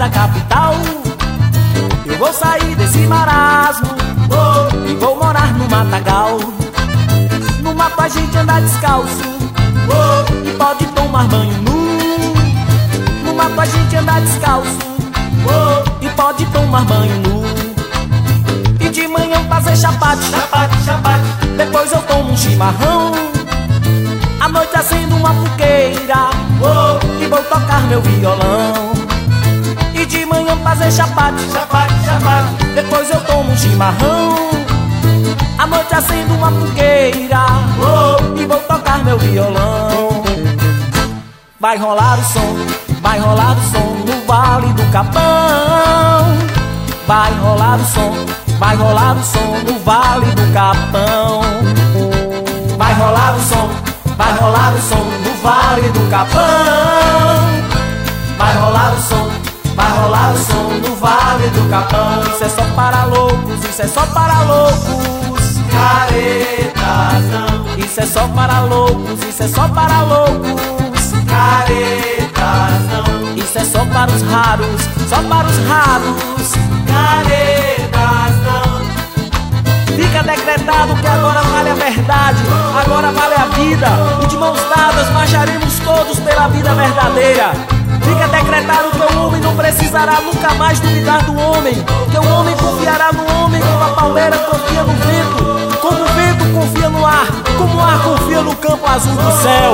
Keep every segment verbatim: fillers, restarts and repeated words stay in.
da capital, eu vou sair desse marasmo e vou morar no matagal. No mato a gente anda descalço e pode tomar banho nu. No mato a gente anda descalço e pode tomar banho nu. E de manhã fazer chapate, chapate, chapate. Depois eu tomo um chimarrão. À noite acendo uma fogueira e vou tocar meu violão. E de manhã fazer chapate, chapate, chapate. Depois eu tomo um chimarrão. À noite acendo uma fogueira e vou tocar meu violão. Vai rolar o som, vai rolar o som no Vale do Capão. Vai rolar o som, vai rolar o som no Vale do Capão. Vai rolar o som, vai rolar o som no Vale do Capão. Vai rolar o som, vai rolar o som no Vale do Capão. Isso é só para loucos, isso é só para loucos. Caretas não. Isso é só para loucos, isso é só para loucos. Caretas não. Isso é só para os raros, só para os raros. Caretas não. Fica decretado que agora vale a verdade, agora vale a vida. E de mãos dadas marcharemos todos pela vida verdadeira. Fica decretado que o homem não precisará nunca mais duvidar do homem, que o homem confiará no homem como a palmeira confia no vento, como o vento confia no ar, como o ar confia no campo azul do céu.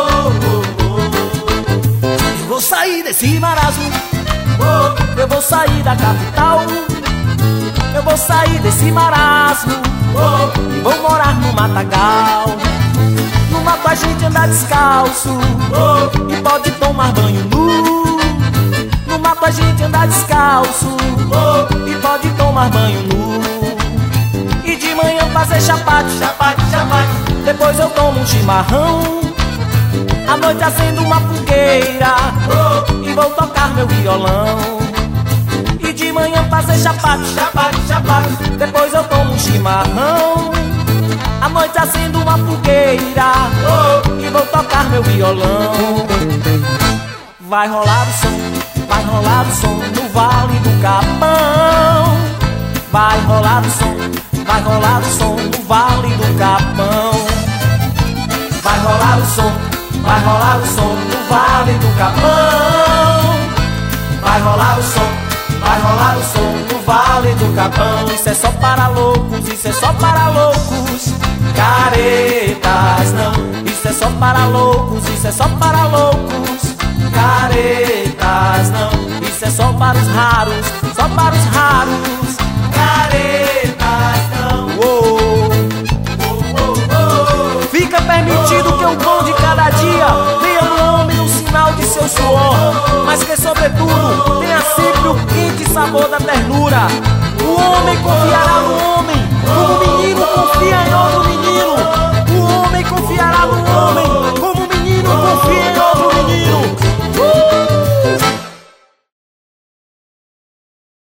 Eu vou sair desse marasmo, eu vou sair da capital. Eu vou sair desse marasmo e vou morar no matagal. No mato a gente anda descalço e pode tomar banho nu. No mato a gente anda descalço e pode tomar banho nu. E de manhã fazer chapate, chapate, chapate. Depois eu tomo um chimarrão. À noite acendo uma fogueira e vou tocar meu violão. E de manhã fazer chapate, chapate, chapate. Depois eu tomo um chimarrão. À noite acendo uma fogueira e vou tocar meu violão. Vai rolar o som, vai rolar o som no Vale do Capão. Vai rolar o som, vai rolar o som no Vale do Capão. Vai rolar o som, vai rolar o som no Vale do Capão. Vai rolar o som, vai rolar o som no Vale do Capão. Isso é só para loucos, isso é só para loucos. Caretas não. Isso é só para loucos, isso é só para loucos. Caretas não. Isso é só para os raros, só para os raros. Caretas não. Oh. Oh, oh, oh. Fica permitido que o pão de cada dia tenha no homem um sinal de seu suor, mas que sobretudo tenha sempre o quente sabor da ternura. O homem confiará no homem, como o menino confia em outro menino. O homem confiará no homem, como o menino confia em